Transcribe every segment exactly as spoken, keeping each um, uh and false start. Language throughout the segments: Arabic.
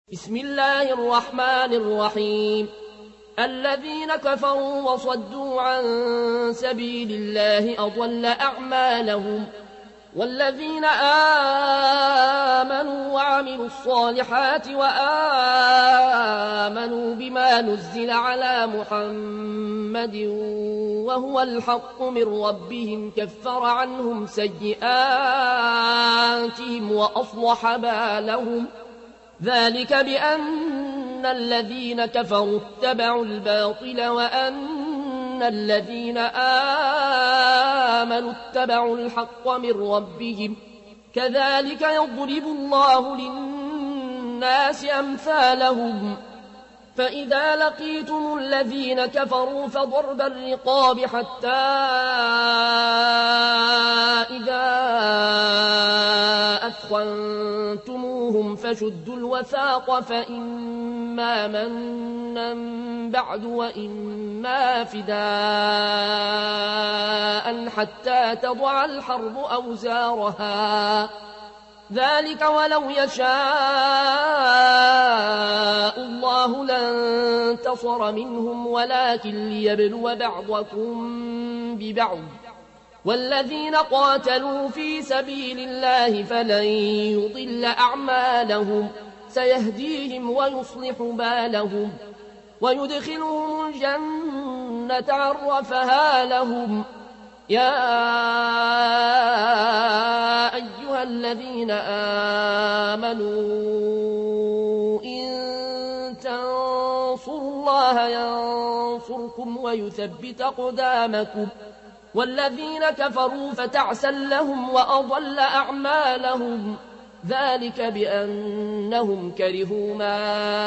بسم الله الرحمن الرحيم. الذين كفروا وصدوا عن سبيل الله أضل أعمالهم، والذين آمنوا وعملوا الصالحات وآمنوا بما نزل على محمد وهو الحق من ربهم كفر عنهم سيئاتهم وأصلح بالهم. ذلك بأن الذين كفروا اتبعوا الباطل وأن الذين آمنوا اتبعوا الحق من ربهم. كذلك يضرب الله للناس أمثالهم. فإذا لقيتم الذين كفروا فضرب الرقاب حتى إذا أثخنتموهم فشدوا الوثاق، فإما منا بعد وإما فداء حتى تضع الحرب أوزارها. ذلك ولو يشاء الله لانتصر منهم ولكن ليبلو بعضكم ببعض. والذين قاتلوا في سبيل الله فلن يضل أعمالهم، سيهديهم ويصلح بالهم ويدخلهم الجنة عرفها لهم. يا أيها الذين آمنوا إن تنصروا الله ينصركم ويثبت أقدامكم. والذين كفروا فتعسا لهم وأضل أعمالهم. ذلك بأنهم كرهوا ما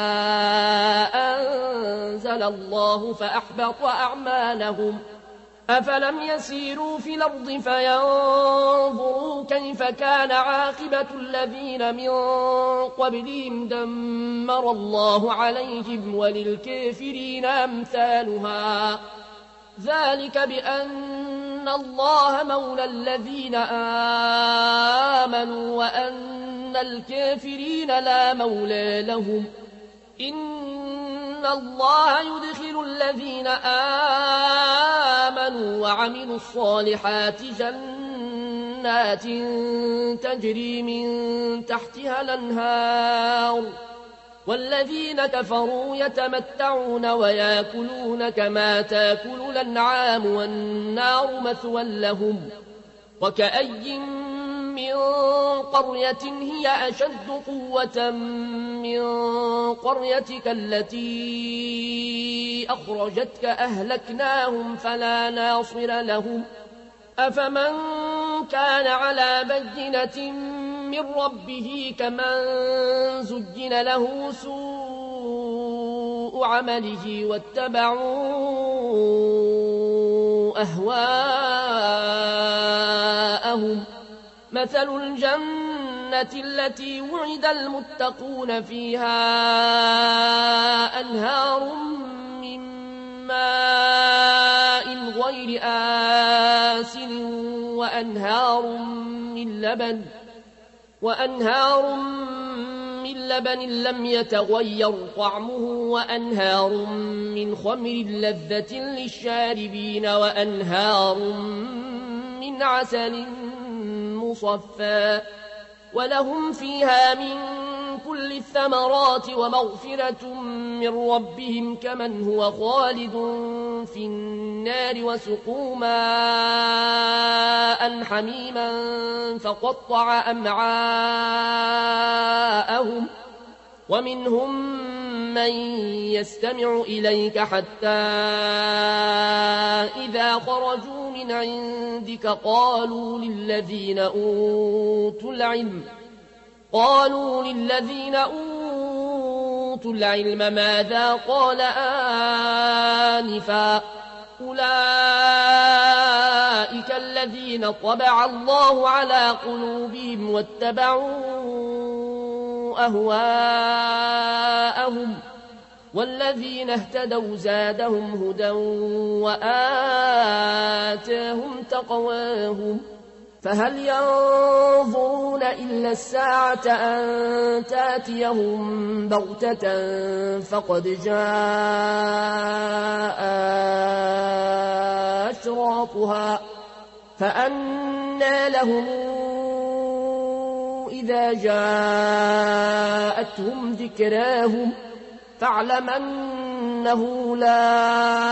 أنزل الله فأحبط أعمالهم. أفلم يسيروا في الأرض فينظروا كيف كان عاقبة الذين من قبلهم دمر الله عليهم وللكافرين أمثالها. ذلك بأن الله مولى الذين آمنوا وأن الكافرين لا مولى لهم. إن الله يدخل الذين آمنوا وعملوا الصالحات جنات تجري من تحتها الأنهار، والذين كفروا يتمتعون ويأكلون كما تأكل الأنعام والنار مثوى لهم. وكأي من قرية هي أشد قوة من قريتك التي أخرجتك أهلكناهم فلا ناصر لهم. أفمن كان على بينة من ربه كمن زجن له سوء عمله واتبعوا أهواءهم. مثل الجنة التي وعد المتقون فيها أنهار من ماء غير آسن وأنهار من لبن وأنهار من لبن لم يتغير طعمه وأنهار من خمر لذة للشاربين وأنهار من عسل مصفى ولهم فيها من كل الثمرات ومغفرة من ربهم كمن هو خالد في النار وسقوا ماء حميما فقطع أمعاءهم. ومنهم من يستمع إليك حتى إذا خرجوا من عندك قالوا للذين أوتوا العلم قالوا للذين أوتوا العلم ماذا قال آنفا. أولئك الذين طبع الله على قلوبهم واتبعوا أهواءهم. والذين اهتدوا زادهم هدى وآتاهم تقواهم. فهل ينظرون إلا الساعة أن تأتيهم بغتة فقد جاء أشراطها فأنى لهم إذا جاءتهم ذكراهم فاعلم أنه لا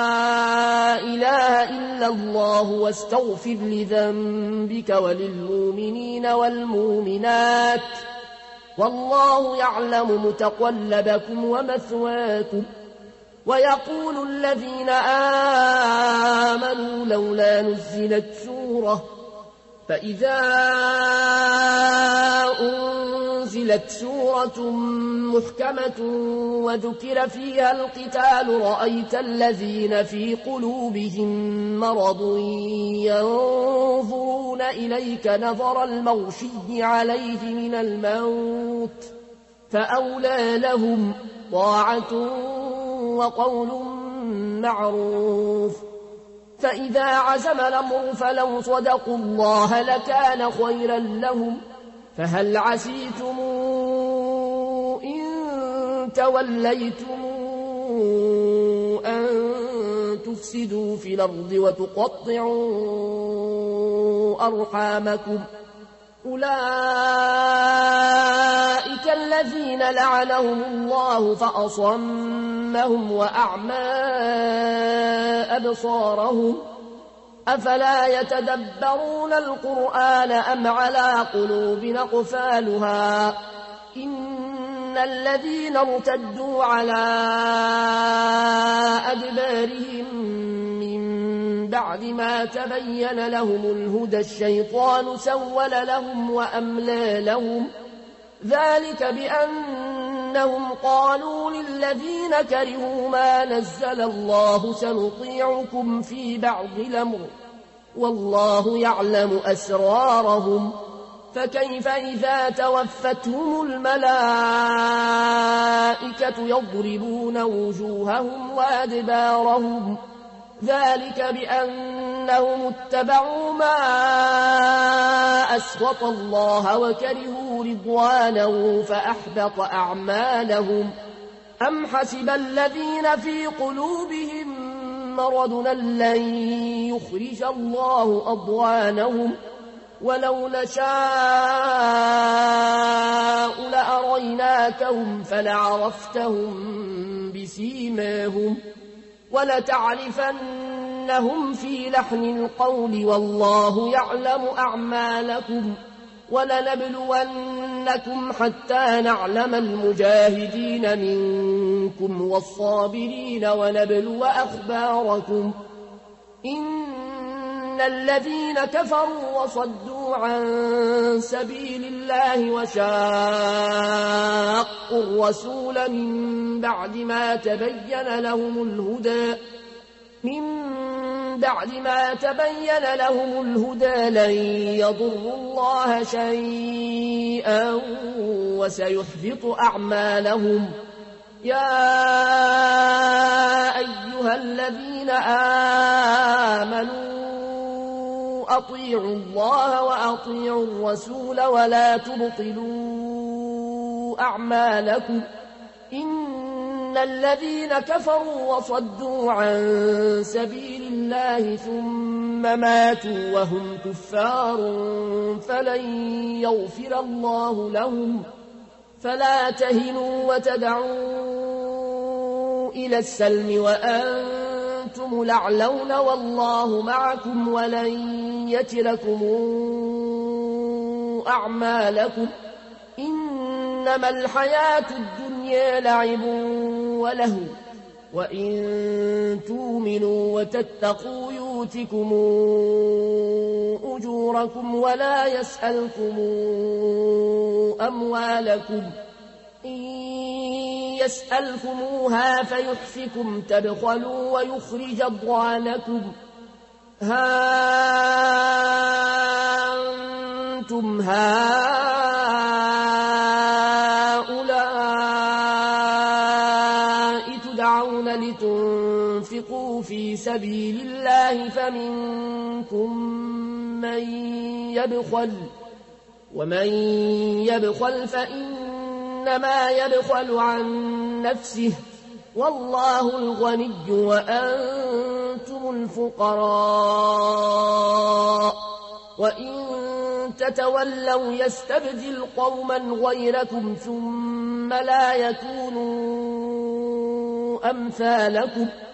إله إلا الله واستغفر لذنبك وللمؤمنين والمؤمنات والله يعلم متقلبكم ومثواكم. ويقول الذين آمنوا لولا نزلت سورة فإذا أنزلت سورة محكمة وذكر فيها القتال رأيت الذين في قلوبهم مرض ينظرون إليك نظر المغشي عليه من الموت فأولى لهم طاعة وقول معروف. فإذا عزم الأمر فلو صدقوا الله لكان خيرا لهم. فهل عسيتم إن توليتم أن تفسدوا في الأرض وتقطعوا أرحامكم أولئك الذين لعنهم الله فأصمهم وأعمى أبصارهم أفلا يتدبرون القرآن أم على قلوب أقفالها إن الذين ارتدوا على أدبارهم من بعد ما تبين لهم الهدى الشيطان سول لهم وأملى لهم ذلك بأنهم قالوا للذين كرهوا ما نزل الله سنطيعكم في بعض الأمر والله يعلم أسرارهم فكيف إذا توفتهم الملائكة يضربون وجوههم وأدبارهم ذلك بأنهم اتبعوا ما أسخط الله وكرهوا رضوانه فأحبط أعمالهم. أم حسب الذين في قلوبهم مرض لن يخرج الله أضغانهم ولو نشاء لأريناكهم فلعرفتهم بسيماهم ولتعرفنهم في لحن القول والله يعلم أعمالكم ولنبلونكم حتى نعلم المجاهدين منكم والصابرين ونبلو أخباركم. إن الذين كفروا وصدوا عن سبيل الله وشاقوا الرسول من بعد ما تبين لهم الهدى من بعد ما تبين لهم الهدى لن يضروا الله شيئا وسيحبط أعمالهم. يا أيها الذين آمنوا أطيعوا الله وأطيعوا الرسول ولا تبطلوا أعمالكم إن الذين كفروا وصدوا عن سبيل الله ثم ماتوا وهم كفار فلن يغفر الله لهم. فلا تهنوا وتدعوا إلى السلم وأنتم الأعلون والله معكم ولن يتركم أعمالكم. إنما الحياة الدنيا لعب ولهو وإن تؤمنوا وتتقوا يؤتكم أجوركم ولا يسألكم أموالكم إن يسألكموها فيحفكم تبخلوا ويخرج أضغانكم. ها أنتم هؤلاء تدعون لتنفقوا في سبيل الله فمنكم من يبخل ومن يبخل فإنما يبخل عن نفسه والله الغني وأنتم الفقراء وإن تتولوا يستبدل قوما غيركم ثم لا يكونوا أمثالكم